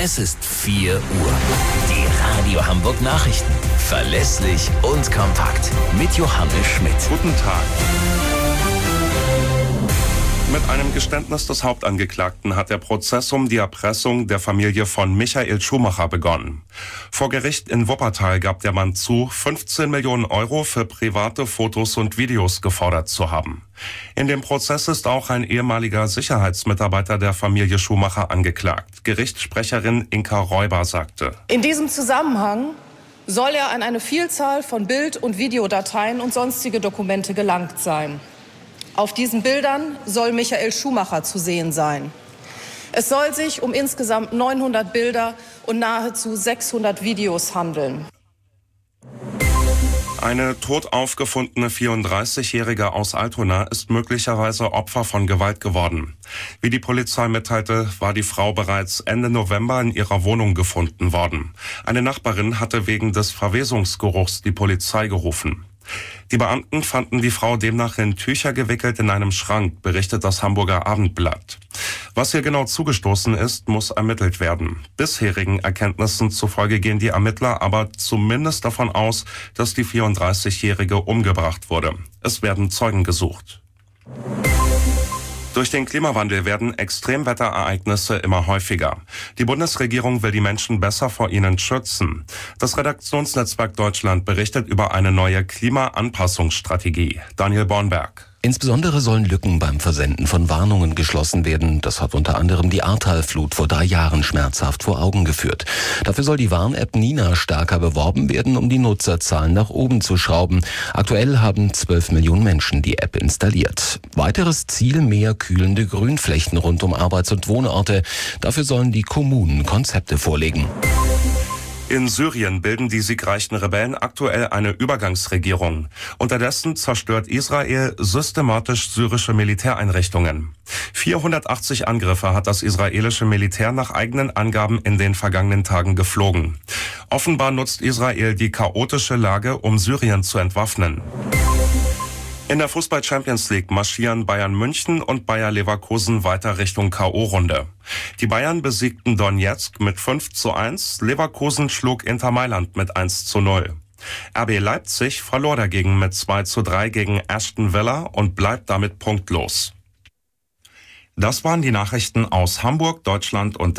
Es ist 4 Uhr. Die Radio Hamburg Nachrichten. Verlässlich und kompakt. Mit Johannes Schmidt. Guten Tag. Mit einem Geständnis des Hauptangeklagten hat der Prozess um die Erpressung der Familie von Michael Schumacher begonnen. Vor Gericht in Wuppertal gab der Mann zu, 15 Millionen Euro für private Fotos und Videos gefordert zu haben. In dem Prozess ist auch ein ehemaliger Sicherheitsmitarbeiter der Familie Schumacher angeklagt. Gerichtssprecherin Inka Räuber sagte: In diesem Zusammenhang soll er an eine Vielzahl von Bild- und Videodateien und sonstige Dokumente gelangt sein. Auf diesen Bildern soll Michael Schumacher zu sehen sein. Es soll sich um insgesamt 900 Bilder und nahezu 600 Videos handeln. Eine tot aufgefundene 34-Jährige aus Altona ist möglicherweise Opfer von Gewalt geworden. Wie die Polizei mitteilte, war die Frau bereits Ende November in ihrer Wohnung gefunden worden. Eine Nachbarin hatte wegen des Verwesungsgeruchs die Polizei gerufen. Die Beamten fanden die Frau demnach in Tücher gewickelt in einem Schrank, berichtet das Hamburger Abendblatt. Was hier genau zugestoßen ist, muss ermittelt werden. Bisherigen Erkenntnissen zufolge gehen die Ermittler aber zumindest davon aus, dass die 34-Jährige umgebracht wurde. Es werden Zeugen gesucht. Durch den Klimawandel werden Extremwetterereignisse immer häufiger. Die Bundesregierung will die Menschen besser vor ihnen schützen. Das Redaktionsnetzwerk Deutschland berichtet über eine neue Klimaanpassungsstrategie. Daniel Bornberg. Insbesondere sollen Lücken beim Versenden von Warnungen geschlossen werden. Das hat unter anderem die Ahrtal-Flut vor 3 Jahren schmerzhaft vor Augen geführt. Dafür soll die Warn-App Nina stärker beworben werden, um die Nutzerzahlen nach oben zu schrauben. Aktuell haben 12 Millionen Menschen die App installiert. Weiteres Ziel: mehr kühlende Grünflächen rund um Arbeits- und Wohnorte. Dafür sollen die Kommunen Konzepte vorlegen. In Syrien bilden die siegreichen Rebellen aktuell eine Übergangsregierung. Unterdessen zerstört Israel systematisch syrische Militäreinrichtungen. 480 Angriffe hat das israelische Militär nach eigenen Angaben in den vergangenen Tagen geflogen. Offenbar nutzt Israel die chaotische Lage, um Syrien zu entwaffnen. In der Fußball-Champions League marschieren Bayern München und Bayer Leverkusen weiter Richtung K.O.-Runde. Die Bayern besiegten Donetsk mit 5:1, Leverkusen schlug Inter Mailand mit 1:0. RB Leipzig verlor dagegen mit 2:3 gegen Aston Villa und bleibt damit punktlos. Das waren die Nachrichten aus Hamburg, Deutschland und